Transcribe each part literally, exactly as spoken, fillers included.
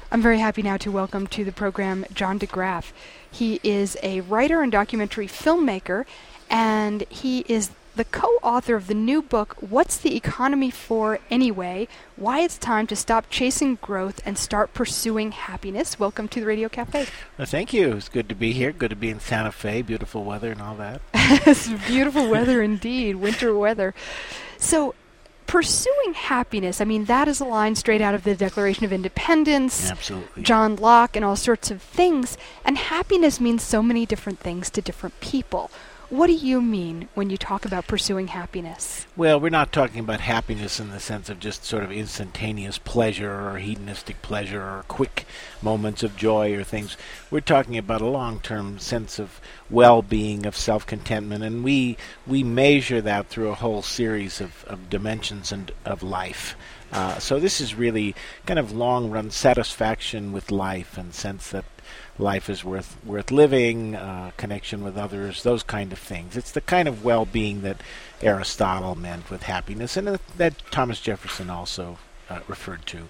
I'm very happy now to welcome to the program John DeGraff. He is a writer and documentary filmmaker, and he is the co-author of the new book, What's the Economy For Anyway? Why It's Time to Stop Chasing Growth and Start Pursuing Happiness. Welcome to the Radio Cafe. Well, thank you. It's good to be here. Good to be in Santa Fe. Beautiful weather and all that. It's beautiful weather indeed, winter weather. So, pursuing happiness, I mean, that is a line straight out of the Declaration of Independence, Absolutely. John Locke, and all sorts of things. And happiness means so many different things to different people. What do you mean when you talk about pursuing happiness? Well, we're not talking about happiness in the sense of just sort of instantaneous pleasure or hedonistic pleasure or quick moments of joy or things. We're talking about a long-term sense of well-being, of self-contentment, and we we measure that through a whole series of, of dimensions and of life. Uh, so this is really kind of long-run satisfaction with life and sense that life is worth worth living, uh, connection with others, those kind of things. It's the kind of well-being that Aristotle meant with happiness, and uh, that Thomas Jefferson also uh, referred to.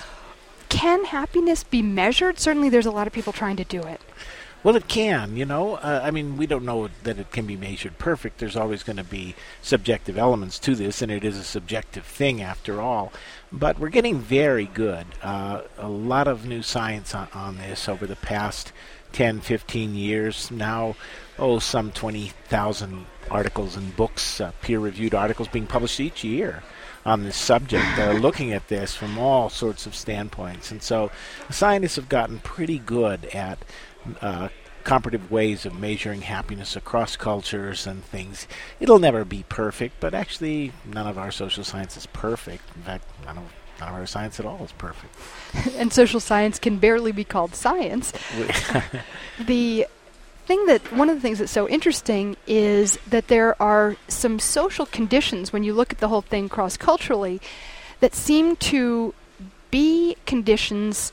Can happiness be measured? Certainly there's a lot of people trying to do it. Well, it can, you know. Uh, I mean, we don't know that it can be measured perfect. There's always going to be subjective elements to this, and it is a subjective thing after all. But we're getting very good. Uh, a lot of new science on, on this over the past ten, fifteen years. Now, oh, some twenty thousand articles and books, uh, peer-reviewed articles being published each year on this subject. They're looking at this from all sorts of standpoints. And so scientists have gotten pretty good at Uh, comparative ways of measuring happiness across cultures and things. It'll never be perfect, but actually none of our social science is perfect. In fact, none of, none of our science at all is perfect. And social science can barely be called science. The thing that, one of the things that's so interesting is that there are some social conditions when you look at the whole thing cross-culturally that seem to be conditions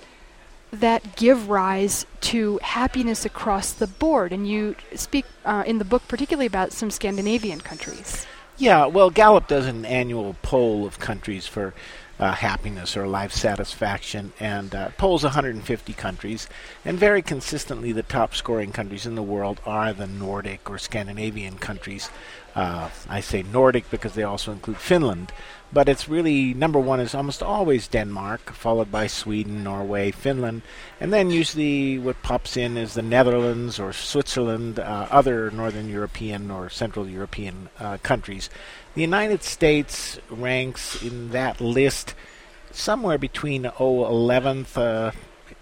that give rise to happiness across the board. And you speak uh, in the book particularly about some Scandinavian countries. Yeah, well, Gallup does an annual poll of countries for uh, happiness or life satisfaction, and uh, polls one hundred fifty countries, and very consistently the top scoring countries in the world are the Nordic or Scandinavian countries. Uh, I say Nordic because they also include Finland, but it's really, number one is almost always Denmark, followed by Sweden, Norway, Finland, and then usually what pops in is the Netherlands or Switzerland, uh, other Northern European or Central European uh, countries. The United States ranks in that list somewhere between oh, eleventh uh,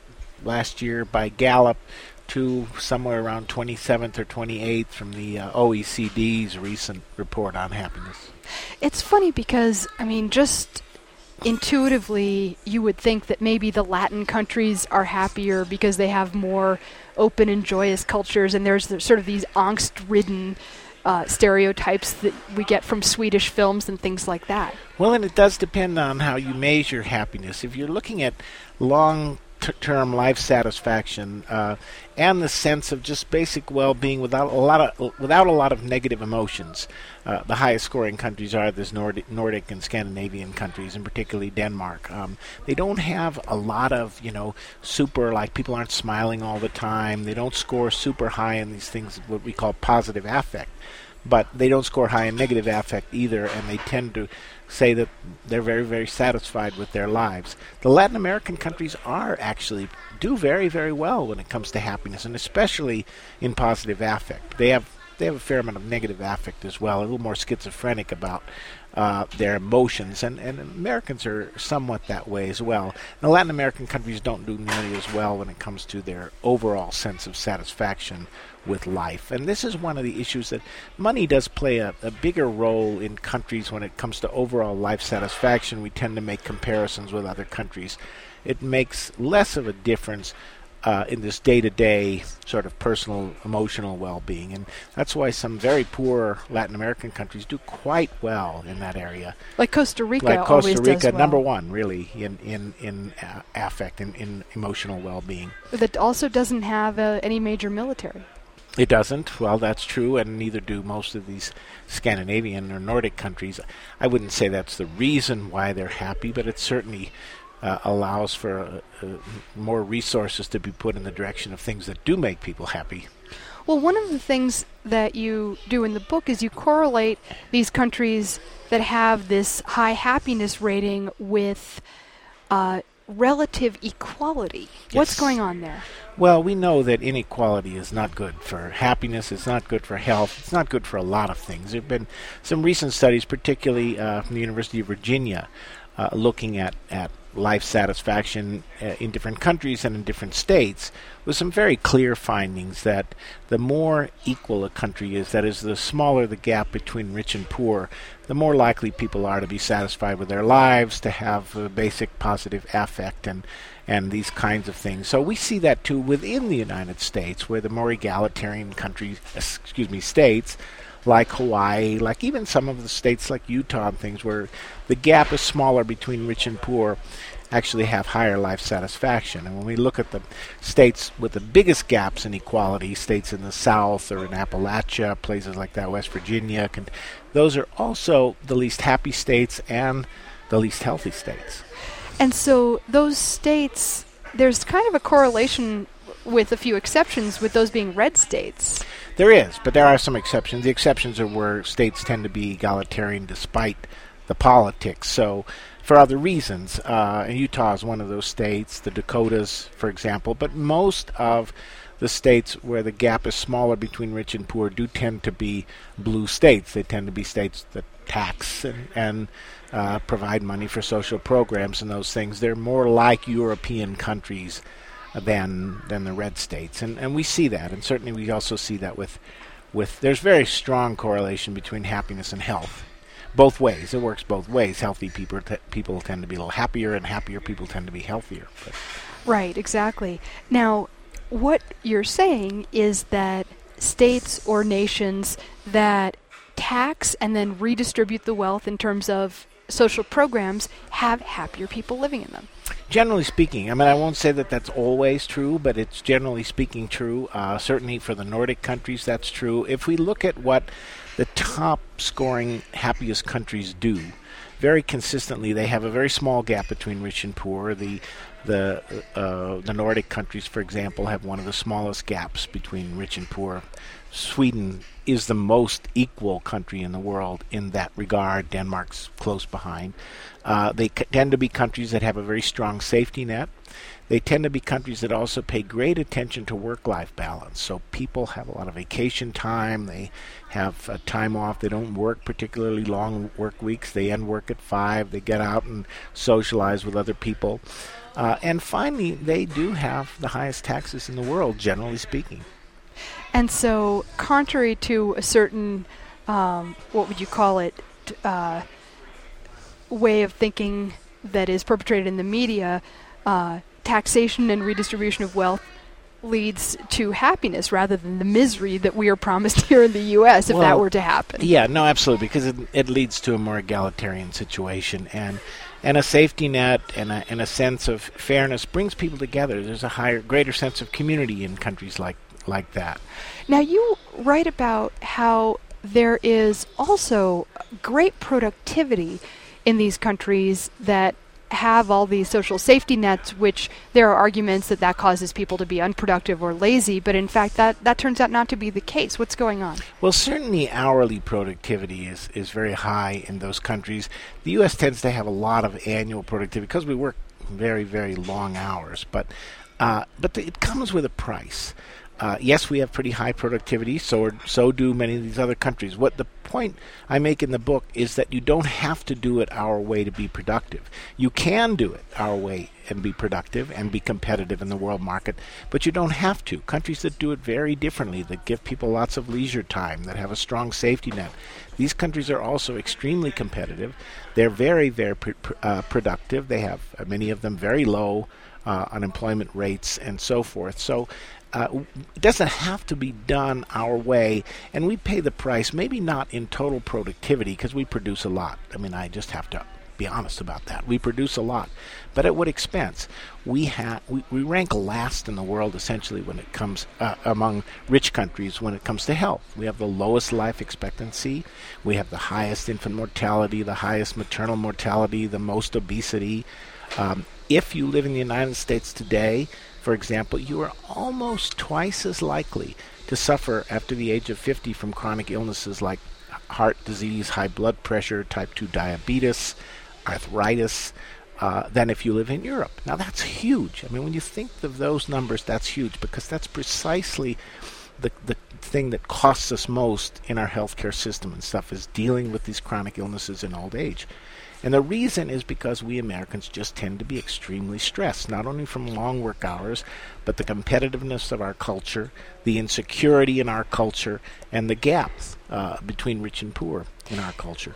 last year by Gallup to somewhere around twenty-seventh or twenty-eighth from the uh, O E C D's recent report on happiness. It's funny because, I mean, just intuitively you would think that maybe the Latin countries are happier because they have more open and joyous cultures, and there's the, sort of these angst-ridden uh, stereotypes that we get from Swedish films and things like that. Well, and it does depend on how you measure happiness. If you're looking at long T- term life satisfaction uh, and the sense of just basic well-being without a lot of without a lot of negative emotions. Uh, the highest scoring countries are the Nordic, Nordic and Scandinavian countries, and particularly Denmark. Um, they don't have a lot of, you know, super, like people aren't smiling all the time. They don't score super high in these things, what we call positive affect. But they don't score high in negative affect either, and they tend to say that they're very, very satisfied with their lives. The Latin American countries are actually do very, very well when it comes to happiness, and especially in positive affect. They have they have a fair amount of negative affect as well, a little more schizophrenic about uh, their emotions, and, and Americans are somewhat that way as well. The Latin American countries don't do nearly as well when it comes to their overall sense of satisfaction with life. And this is one of the issues that money does play a, a bigger role in countries when it comes to overall life satisfaction. We tend to make comparisons with other countries. It makes less of a difference uh, in this day-to-day sort of personal, emotional well-being. And that's why some very poor Latin American countries do quite well in that area. Like Costa Rica like Costa always Rica, does well. number one, really, in, in, in uh, affect, in, in emotional well-being. That also doesn't have uh, any major military. It doesn't. Well, that's true, and neither do most of these Scandinavian or Nordic countries. I wouldn't say that's the reason why they're happy, but it's certainly uh, allows for uh, uh, more resources to be put in the direction of things that do make people happy. Well, one of the things that you do in the book is you correlate these countries that have this high happiness rating with uh, relative equality. Yes. What's going on there? Well, we know that inequality is not good for happiness, it's not good for health, it's not good for a lot of things. There have been some recent studies, particularly uh, from the University of Virginia, uh, looking at, at life satisfaction uh, in different countries and in different states, with some very clear findings that the more equal a country is, that is, the smaller the gap between rich and poor, the more likely people are to be satisfied with their lives, to have a basic positive affect and and these kinds of things. So we see that too within the United States, where the more egalitarian countries, excuse me, states, like Hawaii, like even some of the states like Utah and things, where the gap is smaller between rich and poor, actually have higher life satisfaction. And when we look at the states with the biggest gaps in equality, states in the South or in Appalachia, places like that, West Virginia, can, those are also the least happy states and the least healthy states. And so those states, there's kind of a correlation with a few exceptions, with those being red states. There is, but there are some exceptions. The exceptions are where states tend to be egalitarian despite the politics. So for other reasons, uh, and Utah is one of those states, the Dakotas, for example, but most of the states where the gap is smaller between rich and poor do tend to be blue states. They tend to be states that tax and, and uh, provide money for social programs and those things. They're more like European countries than than the red states, and and we see that, and certainly we also see that with with there's very strong correlation between happiness and health, both ways. It works both ways. Healthy people t- people tend to be a little happier, and happier people tend to be healthier. But. Right, exactly. Now, what you're saying is that states or nations that tax and then redistribute the wealth in terms of social programs have happier people living in them. Generally speaking, I mean, I won't say that that's always true, but it's generally speaking true. Uh, certainly for the Nordic countries, that's true. If we look at what the top scoring happiest countries do, very consistently, they have a very small gap between rich and poor. The the uh, the Nordic countries, for example, have one of the smallest gaps between rich and poor. Sweden is the most equal country in the world in that regard. Denmark's close behind. Uh, they c- tend to be countries that have a very strong safety net. They tend to be countries that also pay great attention to work-life balance. So people have a lot of vacation time. They have uh, time off. They don't work particularly long work weeks. They end work at five. They get out and socialize with other people. Uh, and finally, they do have the highest taxes in the world, generally speaking. And so, contrary to a certain, um, what would you call it, uh, way of thinking that is perpetrated in the media, uh, taxation and redistribution of wealth leads to happiness rather than the misery that we are promised here in the U S if well, that were to happen. Yeah, no, absolutely, because it, it leads to a more egalitarian situation, and and a safety net and a, and a sense of fairness brings people together. There's a higher, greater sense of community in countries like like that. Now, you write about how there is also great productivity in these countries that have all these social safety nets, which there are arguments that that causes people to be unproductive or lazy, but in fact that, that turns out not to be the case. What's going on? Well, certainly hourly productivity is, is very high in those countries. The U S tends to have a lot of annual productivity because we work very, very long hours, but uh, but the, it comes with a price. Uh, yes, we have pretty high productivity, so so do many of these other countries. What the point I make in the book is that you don't have to do it our way to be productive. You can do it our way and be productive and be competitive in the world market, but you don't have to. Countries that do it very differently, that give people lots of leisure time, that have a strong safety net, these countries are also extremely competitive. They're very, very pr- pr- uh, productive. They have, uh, many of them, very low uh, unemployment rates and so forth. So Uh, it doesn't have to be done our way, and we pay the price, maybe not in total productivity, because we produce a lot. I mean, I just have to be honest about that. We produce a lot, but at what expense? We have we, we rank last in the world, essentially, when it comes uh, among rich countries when it comes to health. We have the lowest life expectancy. We have the highest infant mortality, the highest maternal mortality, the most obesity. Um, if you live in the United States today, for example, you are almost twice as likely to suffer after the age of fifty from chronic illnesses like heart disease, high blood pressure, type two diabetes, arthritis, uh, than if you live in Europe. Now that's huge. I mean, when you think of those numbers, that's huge, because that's precisely the the thing that costs us most in our healthcare system and stuff, is dealing with these chronic illnesses in old age. And the reason is because we Americans just tend to be extremely stressed, not only from long work hours, but the competitiveness of our culture, the insecurity in our culture, and the gap uh, between rich and poor in our culture.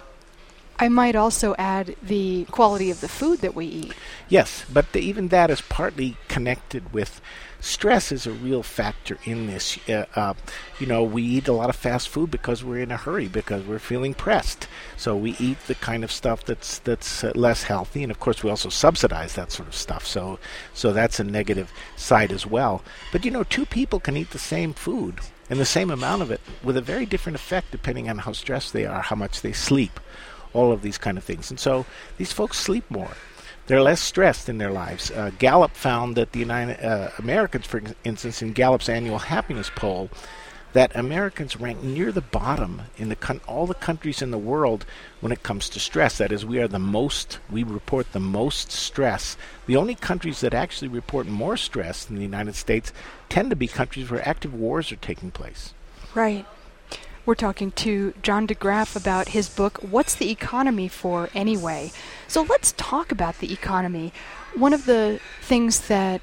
I might also add the quality of the food that we eat. Yes, but the, even that is partly connected with stress is a real factor in this. Uh, uh, you know, we eat a lot of fast food because we're in a hurry, because we're feeling pressed. So we eat the kind of stuff that's that's uh, less healthy, and of course we also subsidize that sort of stuff. So so that's a negative side as well. But you know, two people can eat the same food and the same amount of it with a very different effect depending on how stressed they are, how much they sleep, all of these kind of things. And so these folks sleep more. They're less stressed in their lives. Uh, Gallup found that the United uh, Americans, for instance, in Gallup's annual happiness poll, that Americans rank near the bottom in the con- all the countries in the world when it comes to stress. That is, we are the most, we report the most stress. The only countries that actually report more stress than the United States tend to be countries where active wars are taking place. Right. We're talking to John DeGraff about his book, What's the Economy For Anyway? So let's talk about the economy. One of the things that,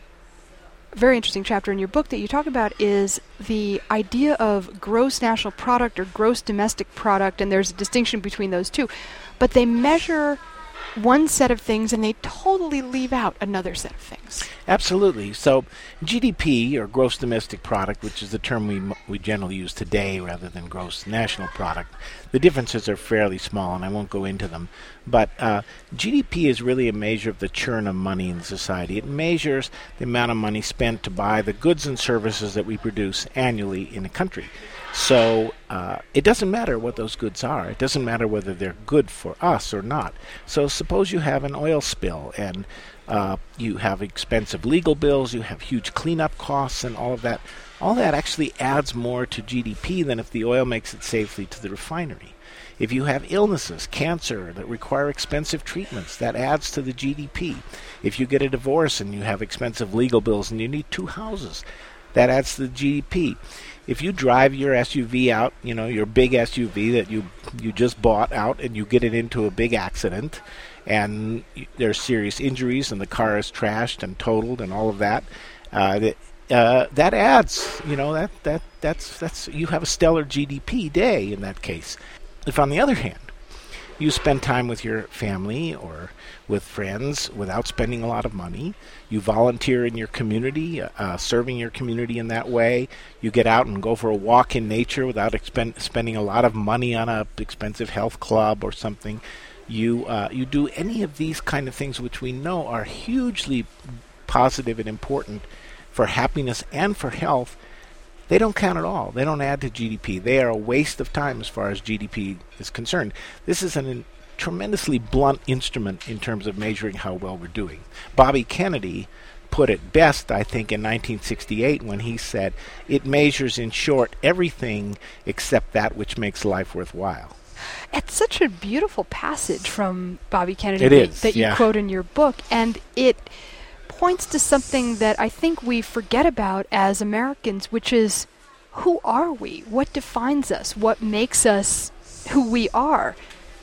very interesting chapter in your book that you talk about is the idea of gross national product or gross domestic product, and there's a distinction between those two. But they measure one set of things and they totally leave out another set of things. Absolutely. So G D P, or gross domestic product, which is the term we we generally use today rather than gross national product, the differences are fairly small, and I won't go into them. But uh, G D P is really a measure of the churn of money in society. It measures the amount of money spent to buy the goods and services that we produce annually in a country. So uh, it doesn't matter what those goods are. It doesn't matter whether they're good for us or not. So suppose you have an oil spill, and uh, you have expensive legal bills, you have huge cleanup costs and all of that. All that actually adds more to G D P than if the oil makes it safely to the refinery. If you have illnesses, cancer, that require expensive treatments, that adds to the G D P. If you get a divorce and you have expensive legal bills and you need two houses, that adds to the G D P. If you drive your S U V out, you know, your big S U V that you you just bought out, and you get it into a big accident, and y- there's serious injuries, and the car is trashed and totaled and all of that, uh, that uh, that adds, you know, that that that's that's you have a stellar G D P day in that case. If, on the other hand, you spend time with your family or with friends without spending a lot of money, you volunteer in your community, uh, serving your community in that way, you get out and go for a walk in nature without expen- spending a lot of money on a expensive health club or something, you uh, you do any of these kind of things which we know are hugely positive and important for happiness and for health, they don't count at all. They don't add to G D P. They are a waste of time as far as G D P is concerned. This is an tremendously blunt instrument in terms of measuring how well we're doing. Bobby Kennedy put it best, I think, in nineteen sixty-eight when he said, it measures, in short, everything except that which makes life worthwhile. It's such a beautiful passage from Bobby Kennedy It that, is, that you yeah. quote in your book, and it points to something that I think we forget about as Americans, which is, who are we? What defines us? What makes us who we are?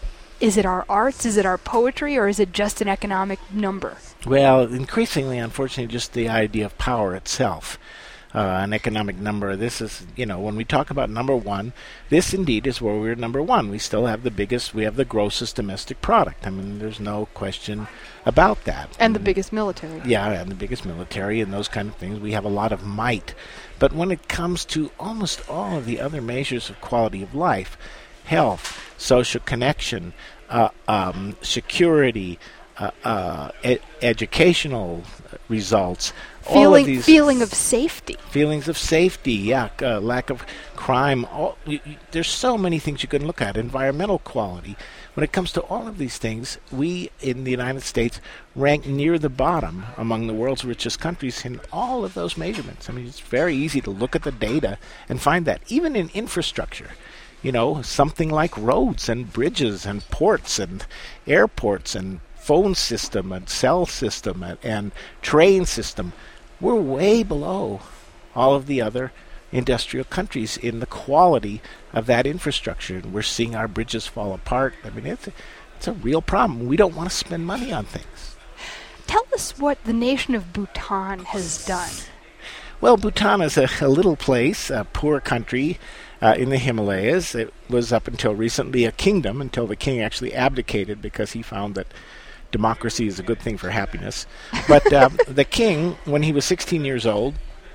Is it our arts? Is it our poetry? Or is it just an economic number? Well, increasingly, unfortunately, just the idea of power itself. Uh, an economic number. This is, you know, when we talk about number one, this indeed is where we're number one. We still have the biggest, we have the grossest domestic product. I mean, there's no question about that. And the biggest military. Yeah, and the biggest military and those kind of things. We have a lot of might. But when it comes to almost all of the other measures of quality of life, health, social connection, uh, um, security, uh, uh, e- educational results. Feeling, all of these feeling of safety. Feelings of safety, yeah, uh, lack of crime. All, you, you, there's so many things you can look at. Environmental quality. When it comes to all of these things, we in the United States rank near the bottom among the world's richest countries in all of those measurements. I mean, it's very easy to look at the data and find that. Even in infrastructure, you know, something like roads and bridges and ports and airports and phone system and cell system and, and train system, we're way below all of the other industrial countries in the quality of that infrastructure. And we're seeing our bridges fall apart. I mean, it's a, it's a real problem. We don't want to spend money on things. Tell us what the nation of Bhutan has done. Well, Bhutan is a, a little place, a poor country uh, in the Himalayas. It was up until recently a kingdom, until the king actually abdicated because he found that democracy is a good thing for happiness. But um, the king, when he was sixteen years old,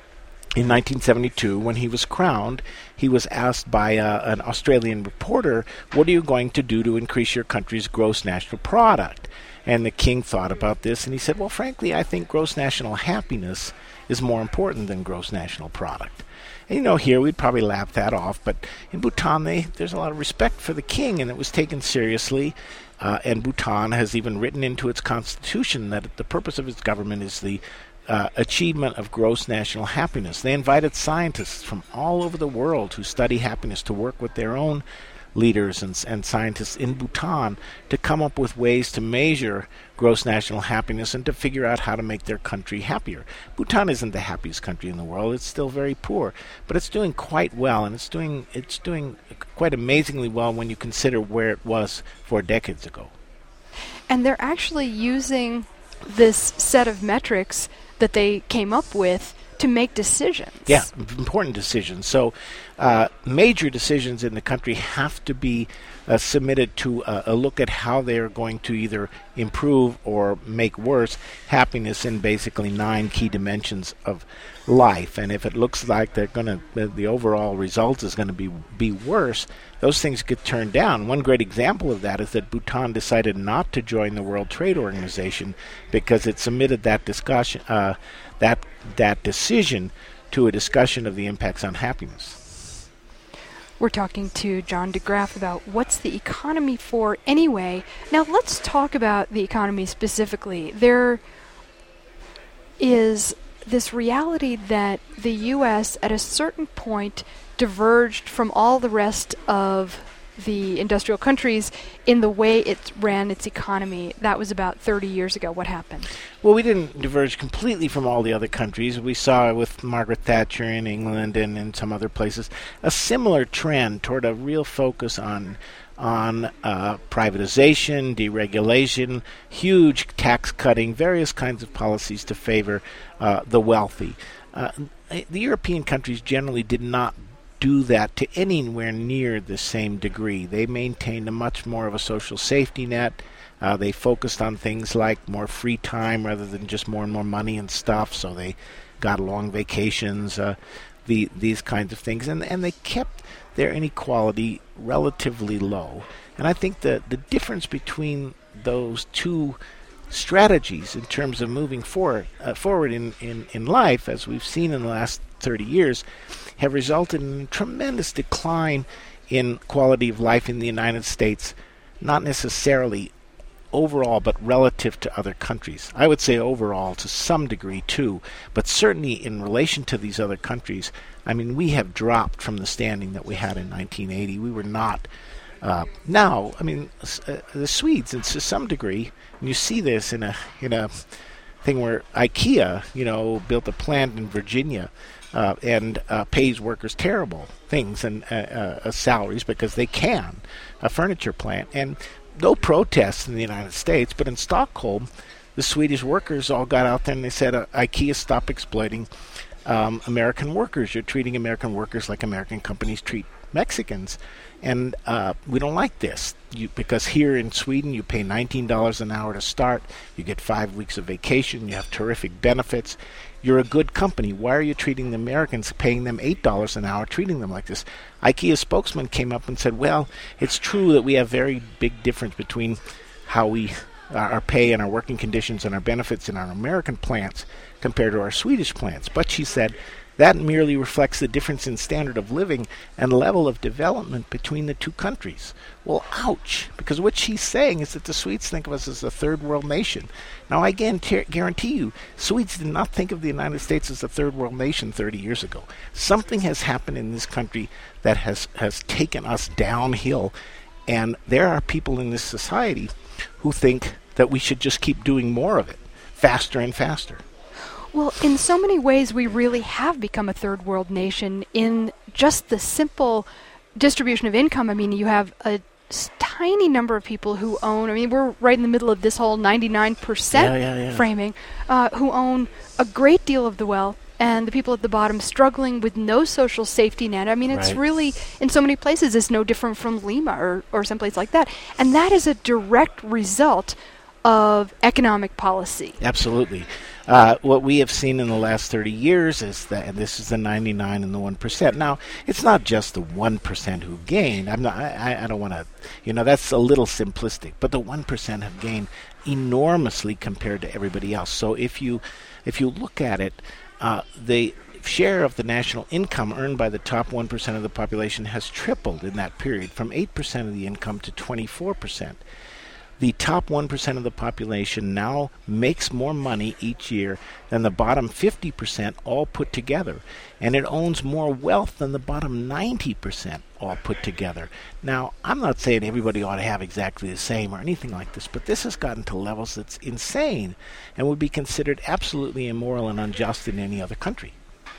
in nineteen seventy-two, when he was crowned, he was asked by uh, an Australian reporter, what are you going to do to increase your country's gross national product? And the king thought about this, and he said, well, frankly, I think gross national happiness is more important than gross national product. And, you know, here we'd probably laugh that off, but in Bhutan, they, there's a lot of respect for the king, and it was taken seriously. Uh, and Bhutan has even written into its constitution that the purpose of its government is the uh, achievement of gross national happiness. They invited scientists from all over the world who study happiness to work with their own leaders and, and scientists in Bhutan to come up with ways to measure gross national happiness and to figure out how to make their country happier. Bhutan isn't the happiest country in the world. It's still very poor, but it's doing quite well, and it's doing it's doing quite amazingly well when you consider where it was four decades ago. And they're actually using this set of metrics that they came up with to make decisions. Yeah, important decisions. So uh, major decisions in the country have to be uh, submitted to uh, a look at how they are going to either improve or make worse happiness in basically nine key dimensions of life. And if it looks like they're going to, the overall result is going to be be worse, those things get turned down. One great example of that is that Bhutan decided not to join the World Trade Organization because it submitted that discussion, uh, that that decision to a discussion of the impacts on happiness. We're talking to John DeGraff about what's the economy for anyway. Now let's talk about the economy specifically. There is this reality that the U S at a certain point diverged from all the rest of the industrial countries in the way it ran its economy. That was about thirty years ago. What happened? Well, we didn't diverge completely from all the other countries. We saw with Margaret Thatcher in England and in some other places a similar trend toward a real focus on on uh, privatization, deregulation, huge tax cutting, various kinds of policies to favor uh, the wealthy. Uh, the European countries generally did not do that to anywhere near the same degree. They maintained a much more of a social safety net. Uh, they focused on things like more free time rather than just more and more money and stuff, so they got long vacations, uh, the, these kinds of things, and, and they kept their inequality relatively low. And I think that the difference between those two strategies in terms of moving forward, uh, forward in, in, in life, as we've seen in the last thirty years, have resulted in a tremendous decline in quality of life in the United States, not necessarily overall, but relative to other countries. I would say overall to some degree too, but certainly in relation to these other countries, I mean, we have dropped from the standing that we had in nineteen eighty. We were not. Uh, now, I mean, uh, the Swedes, and to some degree, and you see this in a in a thing where IKEA, you know, built a plant in Virginia. Uh, and uh, pays workers terrible things and uh, uh, salaries because they can, a furniture plant. And no protests in the United States, but in Stockholm, the Swedish workers all got out there and they said, uh, IKEA, stop exploiting um, American workers. You're treating American workers like American companies treat Mexicans. And uh, we don't like this you, because here in Sweden you pay nineteen dollars an hour to start. You get five weeks of vacation. You have terrific benefits. You're a good company. Why are you treating the Americans, paying them eight dollars an hour, treating them like this? IKEA spokesman came up and said, well, it's true that we have very big difference between how we our, our pay and our working conditions and our benefits in our American plants compared to our Swedish plants. But she said that merely reflects the difference in standard of living and level of development between the two countries. Well, ouch, because what she's saying is that the Swedes think of us as a third world nation. Now, I again t- guarantee you, Swedes did not think of the United States as a third world nation thirty years ago. Something has happened in this country that has, has taken us downhill, and there are people in this society who think that we should just keep doing more of it, faster and faster. Well, in so many ways, we really have become a third world nation in just the simple distribution of income. I mean, you have a s- tiny number of people who own, I mean, we're right in the middle of this whole ninety-nine percent Yeah, yeah, yeah. framing, uh, who own a great deal of the wealth, and the people at the bottom struggling with no social safety net. I mean, it's Right. really, in so many places, it's no different from Lima or, or someplace like that. And that is a direct result of economic policy. Absolutely. Uh, what we have seen in the last thirty years is that, and this is the ninety-nine and the one percent. Now, it's not just the one percent who gained. I'm not, I, I don't want to, you know, that's a little simplistic, but the one percent have gained enormously compared to everybody else. So if you, if you look at it, uh, the share of the national income earned by the top one percent of the population has tripled in that period, from eight percent of the income to twenty-four percent. The top one percent of the population now makes more money each year than the bottom fifty percent all put together. And it owns more wealth than the bottom ninety percent all put together. Now, I'm not saying everybody ought to have exactly the same or anything like this, but this has gotten to levels that's insane and would be considered absolutely immoral and unjust in any other country.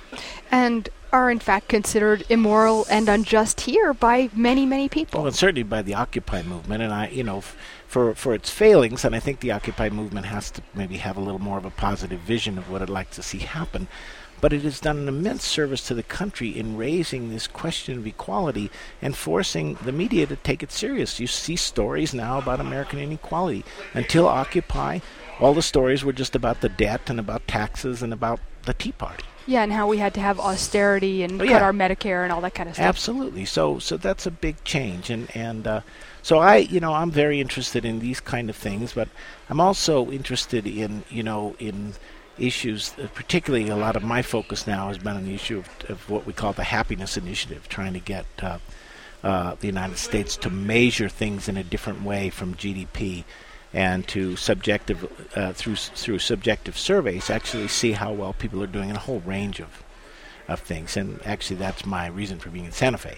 And are in fact considered immoral and unjust here by many, many people. Well, and certainly by the Occupy movement, and I, you know, f- for for its failings, and I think the Occupy movement has to maybe have a little more of a positive vision of what I'd like to see happen. But it has done an immense service to the country in raising this question of equality and forcing the media to take it serious. You see stories now about American inequality. Until Occupy, all the stories were just about the debt and about taxes and about the Tea Party. Yeah, and how we had to have austerity and Oh, cut yeah. our Medicare and all that kind of stuff. Absolutely. So, so that's a big change, and and uh, so I, you know, I'm very interested in these kind of things, but I'm also interested in, you know, in issues. Uh, particularly, a lot of my focus now has been on the issue of, of what we call the Happiness Initiative, trying to get uh, uh, the United States to measure things in a different way from G D P. And to subjective, uh, through through subjective surveys, actually see how well people are doing in a whole range of of things. And actually, that's my reason for being in Santa Fe.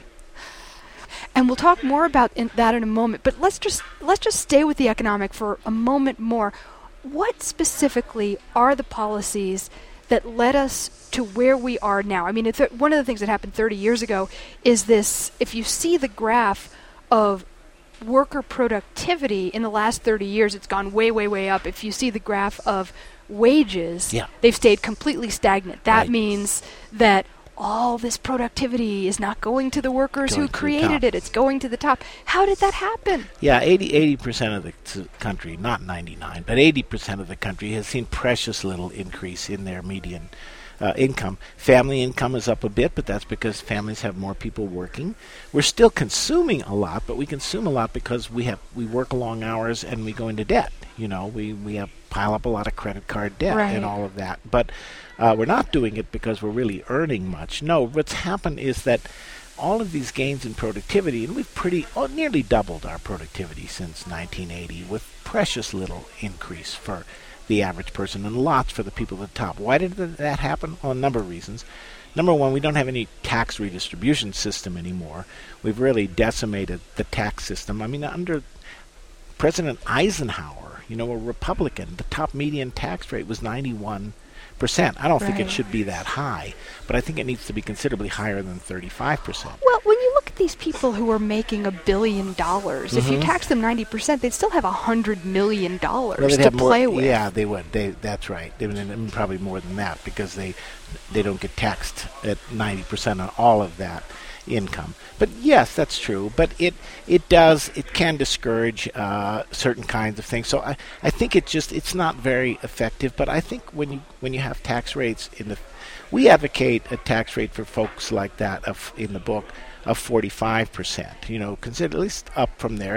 And we'll talk more about in that in a moment. But let's just let's just stay with the economic for a moment more. What specifically are the policies that led us to where we are now? I mean, it's, one of the things that happened thirty years ago is this: if you see the graph of worker productivity in the last thirty years, it's gone way, way, way up. If you see the graph of wages, Yeah. they've stayed completely stagnant. That Right. means that all this productivity is not going to the workers Going who to the created top. it. It's going to the top. How did that happen? Yeah, eighty percent of the t- country, not ninety-nine, but eighty percent of the country has seen precious little increase in their median uh, income. Family income is up a bit, but that's because families have more people working. We're still consuming a lot, but we consume a lot because we have we work long hours and we go into debt. You know, we, we have pile up a lot of credit card debt Right. and all of that. But uh, we're not doing it because we're really earning much. No, what's happened is that all of these gains in productivity, and we've pretty oh, nearly doubled our productivity since nineteen eighty with precious little increase for the average person and lots for the people at the top. Why did th- that happen? Well, a number of reasons. Number one, we don't have any tax redistribution system anymore. We've really decimated the tax system. I mean, under President Eisenhower, you know, a Republican, the top median tax rate was ninety-one percent. I don't think it Right. should be that high, but I think it needs to be considerably higher than thirty-five percent. Well, when you look at these people who are making a billion dollars, if you Mhm. tax them ninety percent, they'd still have a hundred million dollars Well, they'd to have more, play with. Yeah, they would. They that's right. They would, and probably more than that because they they don't get taxed at ninety percent on all of that income. But yes, that's true. But it it does it can discourage uh, certain kinds of things. So I, I think it just it's not very effective. But I think when you when you have tax rates in the we advocate a tax rate for folks like that of in the book of forty-five percent. You know, consider at least up from there.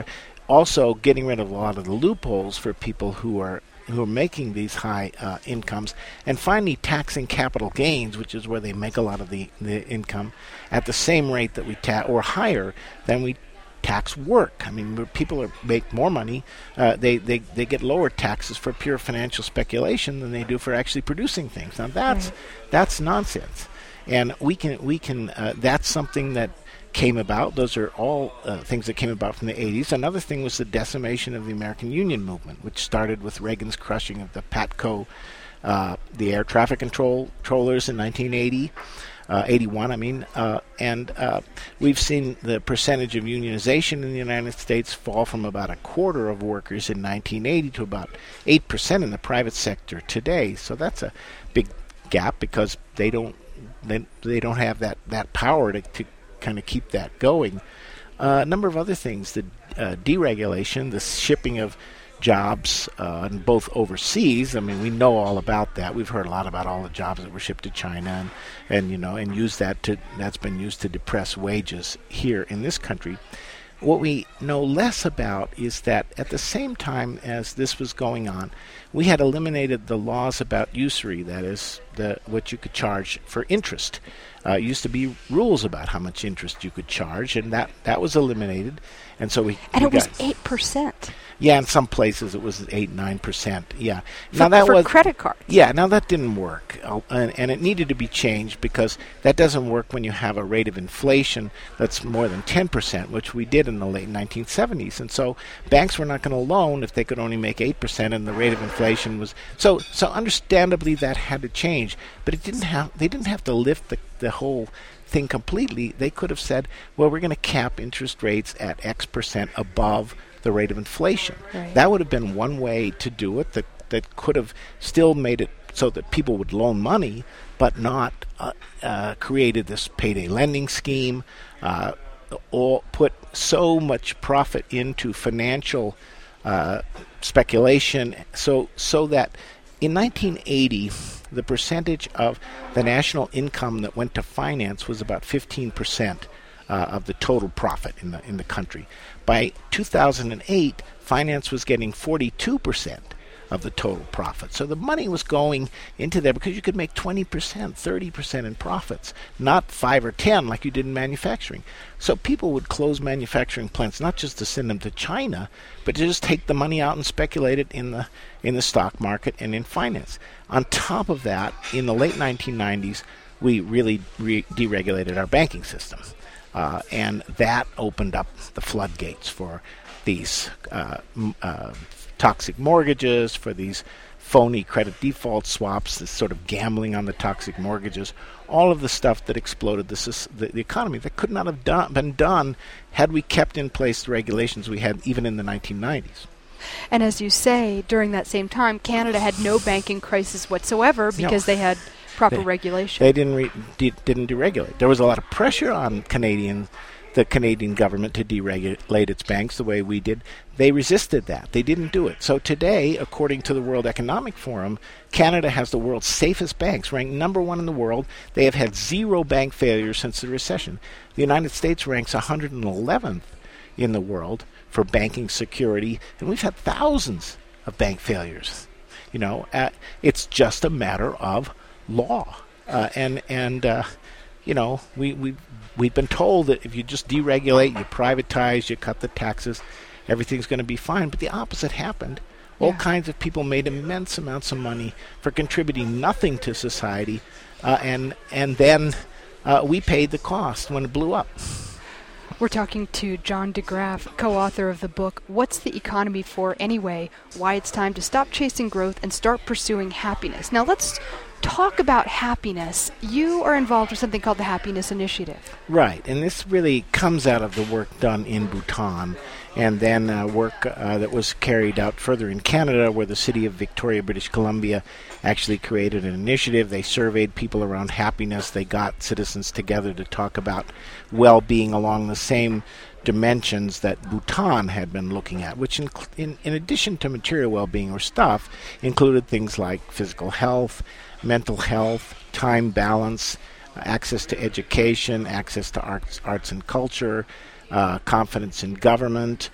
also getting rid of a lot of the loopholes for people who are who are making these high uh, incomes, and finally taxing capital gains, which is where they make a lot of the, the income, at the same rate that we tax, or higher than we tax work. I mean, where people are, make more money, uh, they, they, they get lower taxes for pure financial speculation than they do for actually producing things. Now that's right. that's nonsense, and we can we can uh, that's something that came about. Those are all uh, things that came about from the eighties. Another thing was the decimation of the American Union movement, which started with Reagan's crushing of the PATCO, uh, the air traffic control controllers in nineteen eighty, uh, eighty-one, I mean, uh, and uh, we've seen the percentage of unionization in the United States fall from about a quarter of workers in nineteen eighty to about eight percent in the private sector today. So that's a big gap because they don't they, they don't have that, that power to, to kind of keep that going. Uh, a number of other things, the uh, deregulation, the shipping of jobs, uh, and both overseas. I mean, we know all about that. We've heard a lot about all the jobs that were shipped to China, and, and you know, and use that to that's been used to depress wages here in this country. What we know less about is that at the same time as this was going on, we had eliminated the laws about usury, that is, the what you could charge for interest. Uh, it used to be rules about how much interest you could charge, and that, that was eliminated. And so we and we it was got, eight percent. Yeah, in some places it was eight, nine percent. Yeah, for, now that for was credit cards. Yeah, now that didn't work, uh, and, and it needed to be changed because that doesn't work when you have a rate of inflation that's more than ten percent, which we did in the late nineteen seventies. And so banks were not going to loan if they could only make eight percent, and the rate of inflation was so. So understandably, that had to change, but it didn't have. They didn't have to lift the the whole thing completely. They could have said, well, we're going to cap interest rates at X percent above the rate of inflation. Right. That would have been one way to do it that, that could have still made it so that people would loan money, but not uh, uh, created this payday lending scheme, uh, or put so much profit into financial uh, speculation, so so that in nineteen eighty, the percentage of the national income that went to finance was about fifteen percent uh, of the total profit in the in the country. By two thousand eight, finance was getting forty-two percent of the total profit. So the money was going into there because you could make twenty percent, thirty percent in profits, not five or ten like you did in manufacturing. So people would close manufacturing plants not just to send them to China, but to just take the money out and speculate it in the in the stock market and in finance. On top of that, in the late nineteen nineties, we really re- deregulated our banking system. Uh, and that opened up the floodgates for these uh, m- uh, toxic mortgages, for these phony credit default swaps, this sort of gambling on the toxic mortgages, all of the stuff that exploded the, the, the economy that could not have done, been done had we kept in place the regulations we had even in the nineteen nineties. And as you say, during that same time, Canada had no banking crisis whatsoever because no. they had proper they, regulation. They didn't re- de- didn't deregulate. There was a lot of pressure on Canadian, the Canadian government to deregulate its banks the way we did. They resisted that. They didn't do it. So today, according to the World Economic Forum, Canada has the world's safest banks, ranked number one in the world. They have had zero bank failures since the recession. The United States ranks one hundred eleventh in the world for banking security, and we've had thousands of bank failures. You know, uh, it's just a matter of law, uh, and and uh, you know, we we we've been told that if you just deregulate, you privatize, you cut the taxes, everything's going to be fine. But the opposite happened. All yeah. kinds of people made immense amounts of money for contributing nothing to society, uh, and and then uh, we paid the cost when it blew up. We're talking to John DeGraff, co-author of the book, What's the Economy For Anyway? Why It's Time to Stop Chasing Growth and Start Pursuing Happiness. Now let's talk about happiness. You are involved with something called the Happiness Initiative. Right, and this really comes out of the work done in Bhutan, and then uh, work uh, that was carried out further in Canada, where the city of Victoria, British Columbia, actually created an initiative. They surveyed people around happiness. They got citizens together to talk about well-being along the same dimensions that Bhutan had been looking at, which in, in, in addition to material well-being or stuff, included things like physical health, mental health, time balance, uh, access to education, access to arts, arts and culture, uh, confidence in government,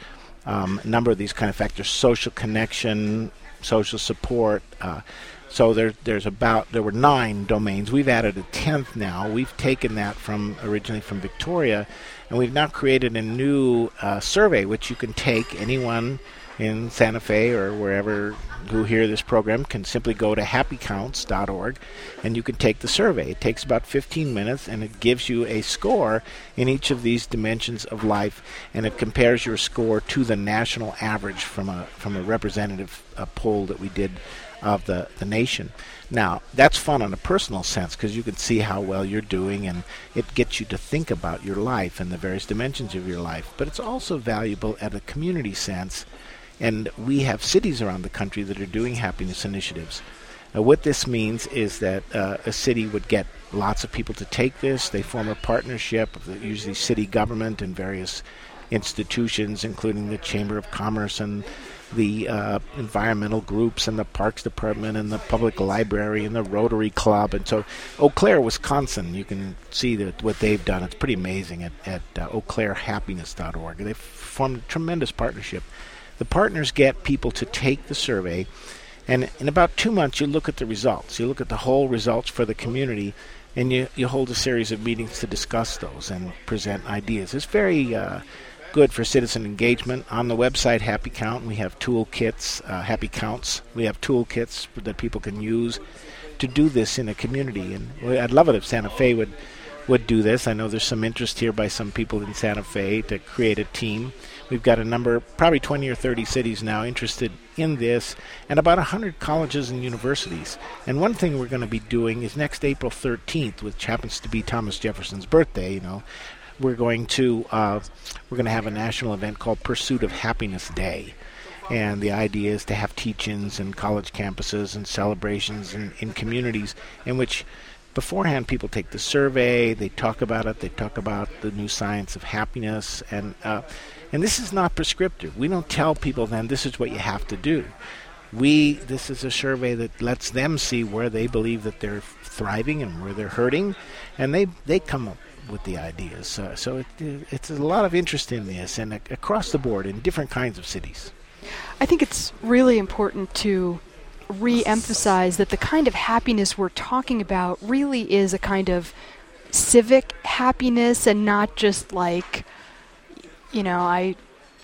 um, a number of these kind of factors: social connection, social support. Uh, so there, there's about there were nine domains. We've added a tenth now. We've taken that from originally from Victoria, and we've now created a new uh, survey which you can take. Anyone in Santa Fe or wherever who hear this program can simply go to happy counts dot org, and you can take the survey. It takes about fifteen minutes, and it gives you a score in each of these dimensions of life, and it compares your score to the national average from a from a representative uh, poll that we did of the, the nation. Now, that's fun in a personal sense because you can see how well you're doing, and it gets you to think about your life and the various dimensions of your life. But it's also valuable at a community sense. And we have cities around the country that are doing happiness initiatives. Uh, what this means is that uh, a city would get lots of people to take this. They form a partnership, usually city government and various institutions, including the Chamber of Commerce and the uh, environmental groups and the Parks Department and the Public Library and the Rotary Club. And so Eau Claire, Wisconsin, you can see that what they've done. It's pretty amazing at, at uh, eau claire happiness dot org. They've formed a tremendous partnership. The partners get people to take the survey, and in about two months you look at the results. You look at the whole results for the community, and you, you hold a series of meetings to discuss those and present ideas. It's very uh, good for citizen engagement. On the website Happy Count, we have toolkits, uh, Happy Counts. We have toolkits that people can use to do this in a community. And I'd love it if Santa Fe would would do this. I know there's some interest here by some people in Santa Fe to create a team. We've got a number, probably twenty or thirty cities now interested in this, and about one hundred colleges and universities. And one thing we're going to be doing is next April thirteenth, which happens to be Thomas Jefferson's birthday, you know, we're going to uh, we're going to have a national event called Pursuit of Happiness Day. And the idea is to have teach-ins in college campuses and celebrations in, in communities in which beforehand people take the survey, they talk about it, they talk about the new science of happiness, and uh, and this is not prescriptive. We don't tell people then this is what you have to do. We this is a survey that lets them see where they believe that they're thriving and where they're hurting, and they they come up with the ideas. Uh, so it, it's a lot of interest in this, and uh, across the board in different kinds of cities. I think it's really important to re-emphasize that the kind of happiness we're talking about really is a kind of civic happiness, and not just like, you know, I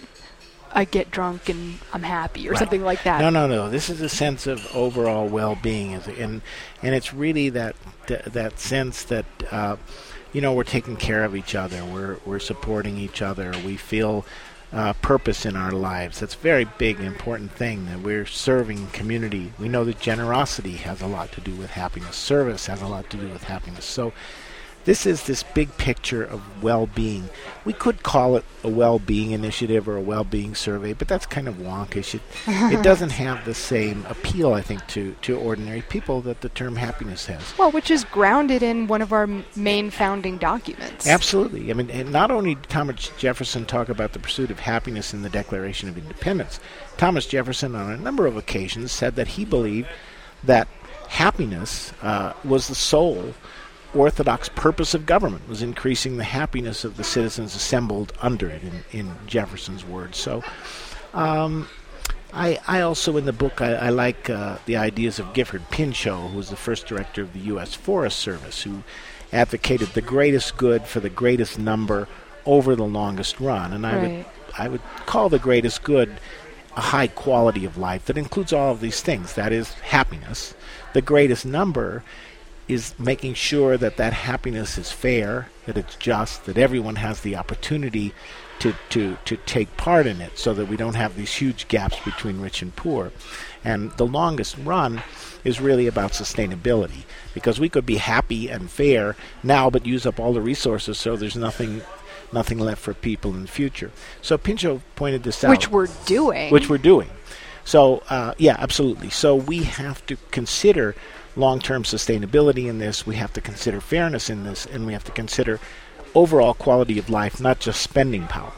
I get drunk and I'm happy or right. something like that. No, no, no. This is a sense of overall well-being, and and it's really that th- that sense that uh, you know, we're taking care of each other, we're we're supporting each other, we feel Uh, purpose in our lives. That's a very big, important thing, that we're serving community. We know that generosity has a lot to do with happiness. Service has a lot to do with happiness. So this is this big picture of well-being. We could call it a well-being initiative or a well-being survey, but that's kind of wonkish. It, it doesn't have the same appeal, I think, to, to ordinary people that the term happiness has. Well, which is grounded in one of our m- main founding documents. Absolutely. I mean, and not only did Thomas Jefferson talk about the pursuit of happiness in the Declaration of Independence, Thomas Jefferson on a number of occasions said that he believed that happiness uh, was the sole orthodox purpose of government, was increasing the happiness of the citizens assembled under it, in, in Jefferson's words. So um, I, I also, in the book, I, I like uh, the ideas of Gifford Pinchot, who was the first director of the U S Forest Service, who advocated the greatest good for the greatest number over the longest run. And I right. would I would call the greatest good a high quality of life that includes all of these things. That is happiness. The greatest number is making sure that that happiness is fair, that it's just, that everyone has the opportunity to, to, to take part in it, so that we don't have these huge gaps between rich and poor. And the longest run is really about sustainability, because we could be happy and fair now but use up all the resources, so there's nothing nothing left for people in the future. So Pinchot pointed this out. Which we're doing. Which we're doing. So, uh, yeah, absolutely. So we have to consider long-term sustainability in this, we have to consider fairness in this, and we have to consider overall quality of life, not just spending power.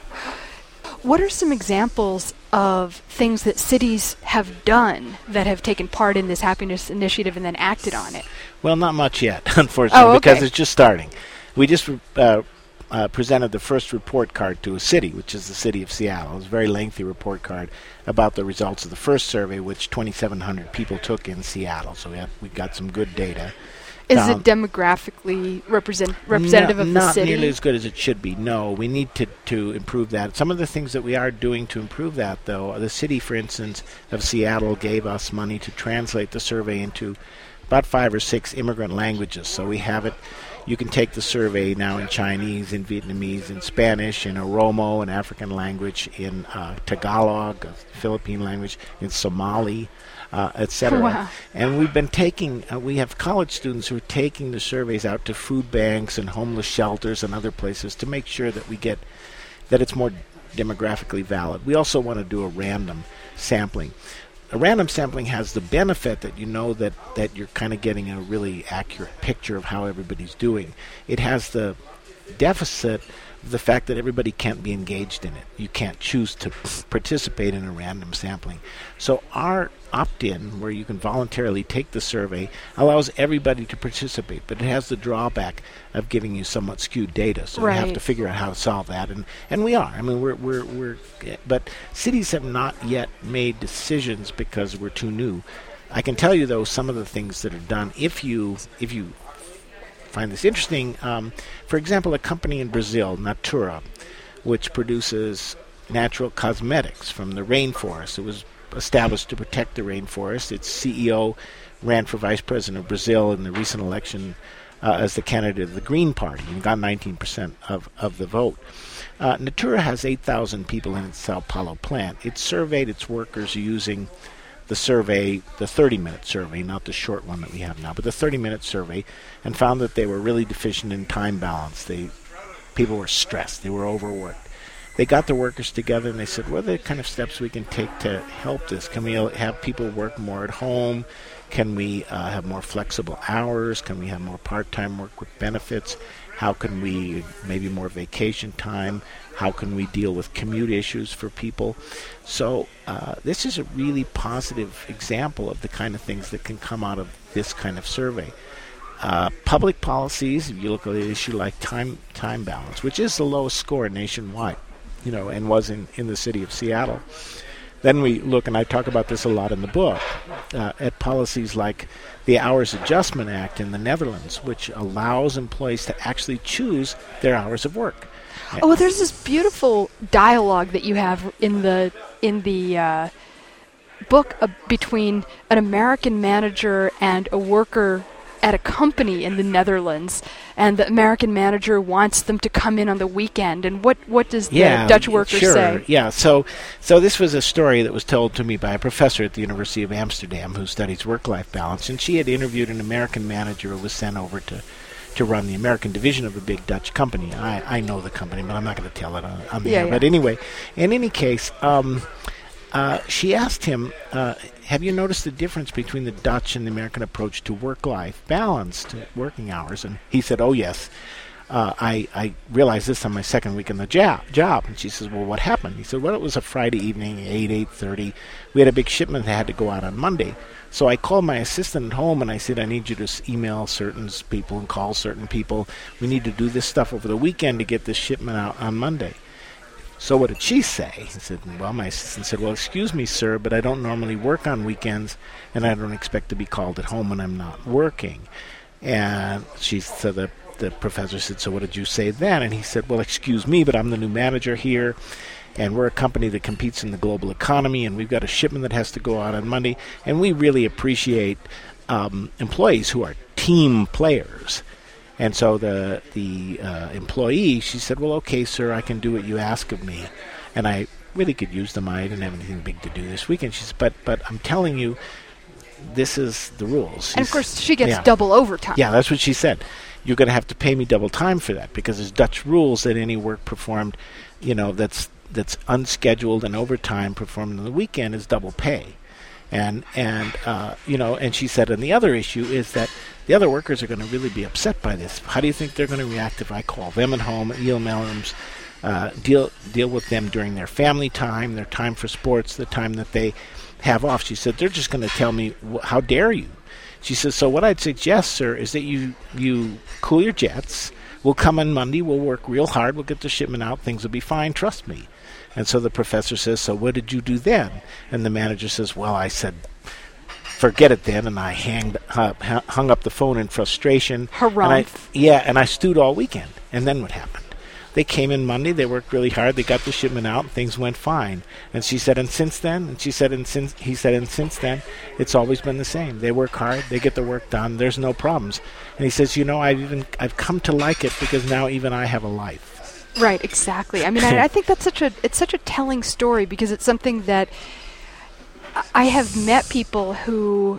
What are some examples of things that cities have done that have taken part in this happiness initiative and then acted on it? Well, not much yet, unfortunately, oh, okay. because it's just starting. We just uh, uh, presented the first report card to a city, which is the city of Seattle. It was a very lengthy report card about the results of the first survey, which twenty-seven hundred people took in Seattle. So we, have, we got some good data. Is Um, it demographically represent, representative no, of the not city? Not nearly as good as it should be. No, we need to, to improve that. Some of the things that we are doing to improve that, though, the city, for instance, of Seattle gave us money to translate the survey into about five or six immigrant languages. So we have it. You can take the survey now in Chinese, in Vietnamese, in Spanish, in Oromo, an African language, in uh, Tagalog, a Philippine language, in Somali, uh, et cetera. Wow. And we've been taking, uh, we have college students who are taking the surveys out to food banks and homeless shelters and other places to make sure that we get, that it's more demographically valid. We also want to do a random sampling. A random sampling has the benefit that you know that, that you're kind of getting a really accurate picture of how everybody's doing. It has the deficit of the fact that everybody can't be engaged in it. You can't choose to participate in a random sampling. So our opt-in, where you can voluntarily take the survey, allows everybody to participate, but it has the drawback of giving you somewhat skewed data. So Right. we have to figure out how to solve that, and, and we are. I mean, we're we're we're. But cities have not yet made decisions because we're too new. I can tell you though some of the things that are done. If you if you find this interesting, um, for example, a company in Brazil, Natura, which produces natural cosmetics from the rainforest. It was established to protect the rainforest. Its C E O ran for vice president of Brazil in the recent election uh, as the candidate of the Green Party and got nineteen percent of, of the vote. Uh, Natura has eight thousand people in its Sao Paulo plant. It surveyed its workers using the survey, the thirty-minute survey, not the short one that we have now, but the thirty-minute survey, and found that they were really deficient in time balance. They, people were stressed. They were overworked. They got the workers together and they said, what are the kind of steps we can take to help this? Can we have people work more at home? Can we uh, have more flexible hours? Can we have more part-time work with benefits? How can we, maybe more vacation time? How can we deal with commute issues for people? So uh, this is a really positive example of the kind of things that can come out of this kind of survey. Uh, public policies, if you look at an issue like time time balance, which is the lowest score nationwide, you know, and was in, in the city of Seattle. Then we look, and I talk about this a lot in the book, uh, at policies like the Hours Adjustment Act in the Netherlands, which allows employees to actually choose their hours of work. Oh, well, there's this beautiful dialogue that you have in the in the uh, book uh, between an American manager and a worker at a company in the Netherlands, and the American manager wants them to come in on the weekend. And what, what does the yeah, Dutch worker sure. say? Yeah, so so this was a story that was told to me by a professor at the University of Amsterdam who studies work-life balance, and she had interviewed an American manager who was sent over to to run the American division of a big Dutch company. I, I know the company, but I'm not going to tell it on, on the Yeah, air. yeah. But anyway, in any case, um, uh, she asked him, uh, have you noticed the difference between the Dutch and the American approach to work-life balance, to working hours? And he said, oh, yes. Uh, I, I realized this on my second week in the job, job. And she says, well, what happened? He said, well, it was a Friday evening, eight, eight thirty. We had a big shipment that had to go out on Monday. So I called my assistant at home and I said, I need you to s- email certain s- people and call certain people. We need to do this stuff over the weekend to get this shipment out on Monday. So what did she say? He said, well, my assistant said, well, excuse me, sir, but I don't normally work on weekends and I don't expect to be called at home when I'm not working. And she said, the, the professor said, so what did you say then? And he said, well, excuse me, but I'm the new manager here. And we're a company that competes in the global economy, and we've got a shipment that has to go out on Monday, and we really appreciate um, employees who are team players. And so the the uh, employee, she said, well, okay, sir, I can do what you ask of me. And I really could use them. I didn't have anything big to do this weekend. She said, but, but I'm telling you, this is the rules. And of She's- course, she gets yeah. double overtime. Yeah, that's what she said. You're going to have to pay me double time for that because there's Dutch rules that any work performed, you know, that's that's unscheduled and overtime performed on the weekend is double pay. And, and uh, you know, and she said, and the other issue is that the other workers are going to really be upset by this. How do you think they're going to react if I call them at home, email them, uh, deal deal with them during their family time, their time for sports, the time that they have off? She said, they're just going to tell me, how dare you? She says, so what I'd suggest, sir, is that you, you cool your jets, we'll come on Monday, we'll work real hard, we'll get the shipment out, things will be fine, trust me. And so the professor says, so what did you do then? And the manager says, well, I said, forget it then, and I hanged, uh, hung up the phone in frustration. Harumph. Yeah, and I stewed all weekend. And then what happened? They came in Monday, they worked really hard, they got the shipment out, and things went fine. And she said, and since then, and she said, and since he said, and since then, it's always been the same. They work hard, they get the work done, there's no problems. And he says, you know, I've even I've come to like it because now even I have a life. Right, exactly. I mean, I, I think that's such a it's such a telling story because it's something that I have met people who,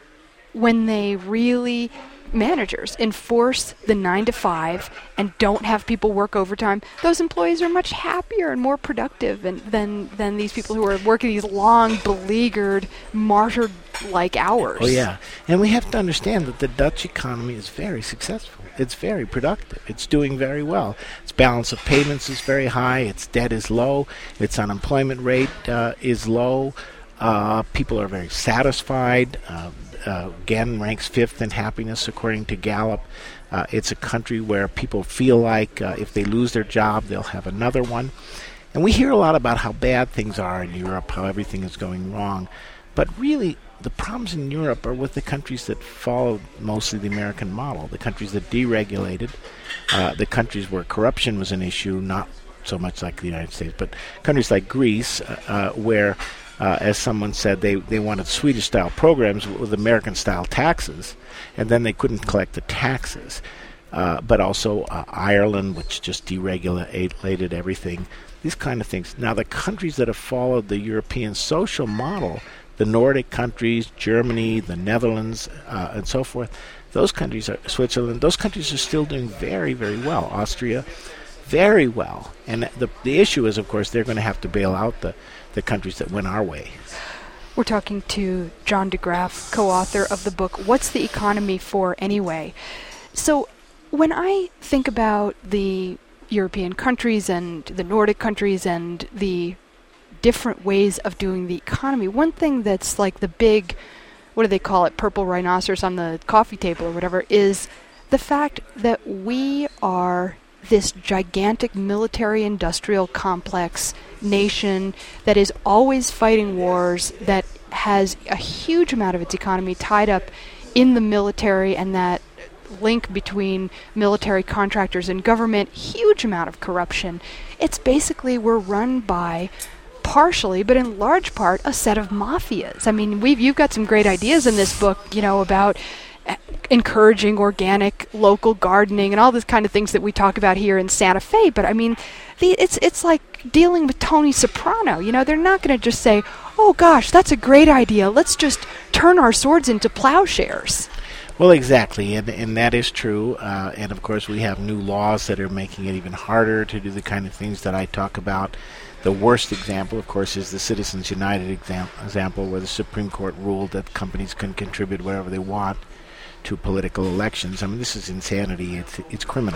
when they really managers enforce the nine to five and don't have people work overtime, those employees are much happier and more productive and, than than these people who are working these long, beleaguered, martyred-like hours. Oh, yeah. And we have to understand that the Dutch economy is very successful. It's very productive. It's doing very well. Its balance of payments is very high. Its debt is low. Its unemployment rate uh, is low. Uh, people are very satisfied. Uh, uh, again, ranks fifth in happiness according to Gallup. Uh, it's a country where people feel like uh, if they lose their job, they'll have another one. And we hear a lot about how bad things are in Europe, how everything is going wrong. But really, the problems in Europe are with the countries that followed mostly the American model, the countries that deregulated, uh, the countries where corruption was an issue, not so much like the United States, but countries like Greece, uh, uh, where Uh, as someone said, they, they wanted Swedish-style programs with American-style taxes, and then they couldn't collect the taxes. Uh, but also uh, Ireland, which just deregulated everything, these kind of things. Now, the countries that have followed the European social model, the Nordic countries, Germany, the Netherlands, uh, and so forth, those countries, are Switzerland, those countries are still doing very, very well. Austria, very well. And the, the issue is, of course, they're going to have to bail out the the countries that went our way. We're talking to John DeGraff, co-author of the book, What's the Economy For Anyway? So when I think about the European countries and the Nordic countries and the different ways of doing the economy, one thing that's like the big, what do they call it, purple rhinoceros on the coffee table or whatever, is the fact that we are this gigantic military-industrial complex nation that is always fighting wars, that has a huge amount of its economy tied up in the military, and that link between military contractors and government, huge amount of corruption. It's basically, we're run by, partially, but in large part, a set of mafias. I mean, we've you've got some great ideas in this book, you know, about encouraging organic local gardening and all these kind of things that we talk about here in Santa Fe. But I mean, the, it's it's like dealing with Tony Soprano. You know, they're not going to just say, "Oh gosh, that's a great idea. Let's just turn our swords into plowshares." Well, exactly, and and that is true. Uh, and of course, we have new laws that are making it even harder to do the kind of things that I talk about. The worst example, of course, is the Citizens United exam- example, where the Supreme Court ruled that companies can contribute whatever they want to political elections. I mean, this is insanity. It's it's criminal.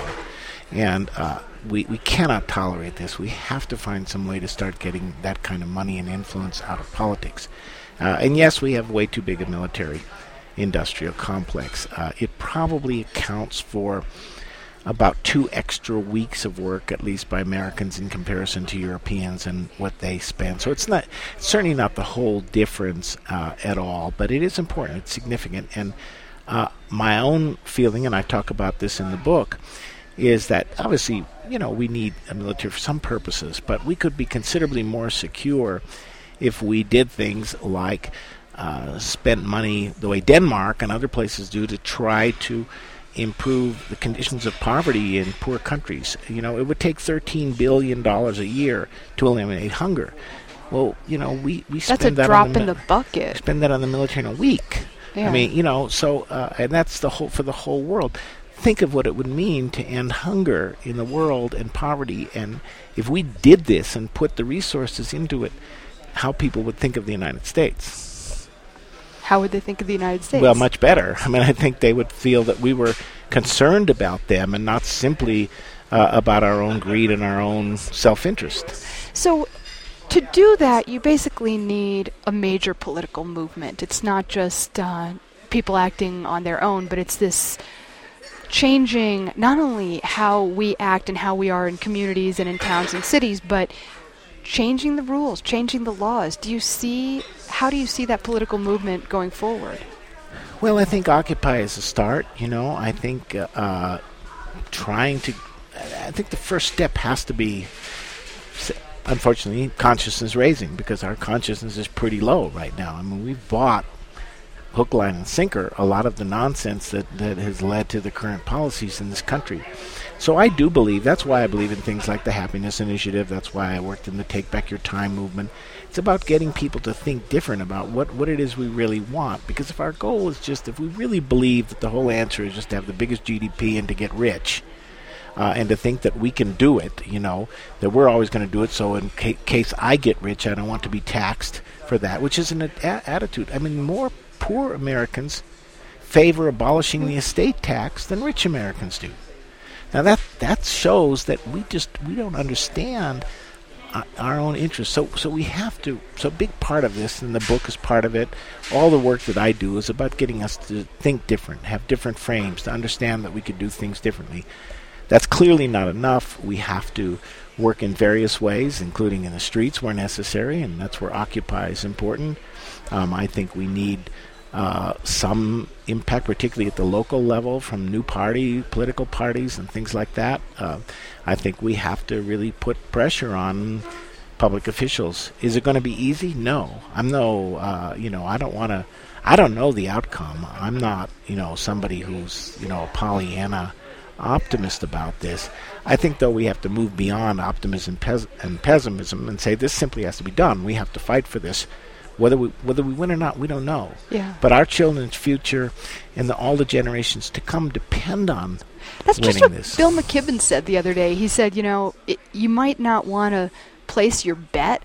And uh, we, we cannot tolerate this. We have to find some way to start getting that kind of money and influence out of politics. Uh, and yes, we have way too big a military industrial complex. Uh, it probably accounts for about two extra weeks of work, at least by Americans in comparison to Europeans and what they spend. So it's not it's certainly not the whole difference uh, at all, but it is important. It's significant. And Uh, my own feeling, and I talk about this in the book, is that obviously, you know, we need a military for some purposes, but we could be considerably more secure if we did things like uh, spend money the way Denmark and other places do to try to improve the conditions of poverty in poor countries. You know, it would take thirteen billion dollars a year to eliminate hunger. Well, you know, we, we spend That's a that drop on the in the bucket. Spend that on the military in a week. Yeah. I mean, you know, so, uh, and that's the whole, for the whole world. Think of what it would mean to end hunger in the world and poverty. And if we did this and put the resources into it, how people would think of the United States. How would they think of the United States? Well, much better. I mean, I think they would feel that we were concerned about them and not simply uh, about our own greed and our own self-interest. So, to do that, you basically need a major political movement. It's not just uh, people acting on their own, but it's this changing not only how we act and how we are in communities and in towns and cities, but changing the rules, changing the laws. Do you see, how do you see that political movement going forward? Well, I think Occupy is a start, you know. I think uh, uh, trying to, I think the first step has to be, unfortunately, consciousness raising, because our consciousness is pretty low right now. I mean, we've bought hook, line, and sinker a lot of the nonsense that, that has led to the current policies in this country. So I do believe, that's why I believe in things like the Happiness Initiative. That's why I worked in the Take Back Your Time movement. It's about getting people to think different about what, what it is we really want. Because if our goal is just, if we really believe that the whole answer is just to have the biggest G D P and to get rich, uh, and to think that we can do it, you know, that we're always going to do it, so in ca- case I get rich, I don't want to be taxed for that, which is an a- attitude. I mean, more poor Americans favor abolishing the estate tax than rich Americans do. Now that that shows that we just we don't understand uh, our own interests. So so we have to. So a big part of this, and the book is part of it. All the work that I do is about getting us to think different, have different frames, to understand that we could do things differently. That's clearly not enough. We have to work in various ways, including in the streets where necessary, and that's where Occupy is important. Um, I think we need uh, some impact, particularly at the local level, from new party, political parties and things like that. Uh, I think we have to really put pressure on public officials. Is it going to be easy? No. I'm no, uh, you know, I don't want to, I don't know the outcome. I'm not, you know, somebody who's, you know, a Pollyanna optimist about this. I think, though, we have to move beyond optimism pes- and pessimism and say this simply has to be done. We have to fight for this. Whether we whether we win or not, we don't know. Yeah. But our children's future and the, all the generations to come depend on That's winning just what this. Bill McKibben said the other day. He said, you know, it, you might not want to place your bet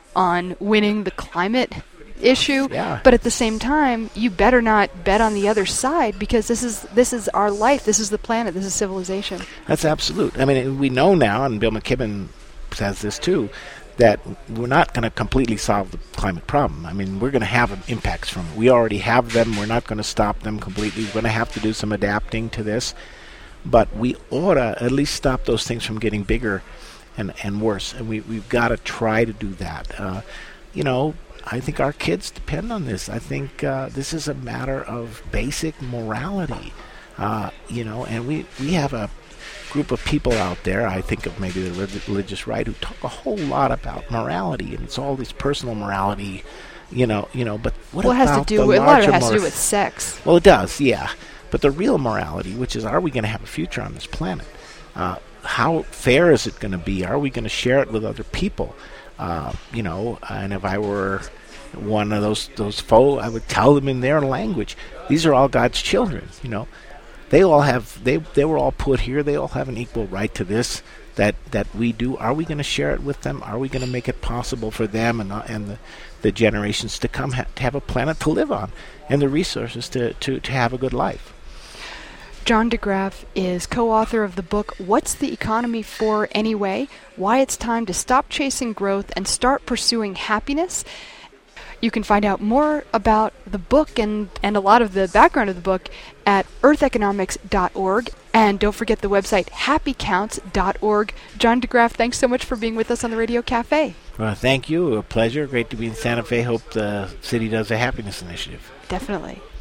on winning the climate issue, Yeah. but at the same time, you better not bet on the other side, because this is this is our life, this is the planet, this is civilization. That's absolute. I mean, we know now, and Bill McKibben says this too, that we're not going to completely solve the climate problem. I mean, we're going to have impacts from it. We already have them. We're not going to stop them completely. We're going to have to do some adapting to this. But we ought to at least stop those things from getting bigger and, and worse. And we, we've got to try to do that. Uh, you know, I think our kids depend on this. I think uh, this is a matter of basic morality. Uh, you know, and we, we have a group of people out there, I think of maybe the religious right, who talk a whole lot about morality, and it's all this personal morality, you know, you know. But what well, it about has to do the with, a lot of it larger has to do mor- with sex. Well, it does, yeah. But the real morality, which is, are we going to have a future on this planet? Uh, how fair is it going to be? Are we going to share it with other people? Uh, you know, and if I were one of those those foe, I would tell them in their language. These are all God's children, you know. They all have, they they were all put here. They all have an equal right to this that, that we do. Are we going to share it with them? Are we going to make it possible for them and, uh, and the, the generations to come ha- to have a planet to live on and the resources to, to, to have a good life? John DeGraff is co-author of the book, What's the Economy For Anyway? Why It's Time to Stop Chasing Growth and Start Pursuing Happiness. You can find out more about the book and, and a lot of the background of the book at earth economics dot org. And don't forget the website happy counts dot org. John DeGraff, thanks so much for being with us on the Radio Cafe. Well, thank you. A pleasure. Great to be in Santa Fe. Hope the city does a happiness initiative. Definitely.